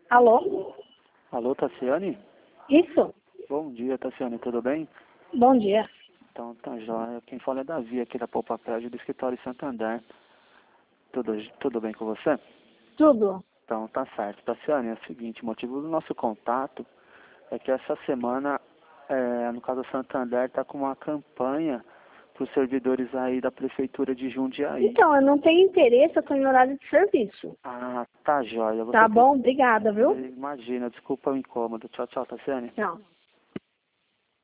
Alô? Alô, Tassiane? Isso? Bom dia, Tassiane, tudo bem? Bom dia. Então, tá jóia. Quem fala é Davi, aqui da Poupa Prédio do Escritório Santander. Tudo bem com você? Tudo. Então, tá certo. Tassiane, é o seguinte, o motivo do nosso contato é que essa semana, no caso a Santander, está com uma campanha para os servidores aí da Prefeitura de Jundiaí. Então, eu não tenho interesse, eu estou em horário de serviço. Ah, tá jóia. Tá bom? Obrigada, viu? Imagina, desculpa o incômodo. Tchau, tchau, Tassiane. Tchau.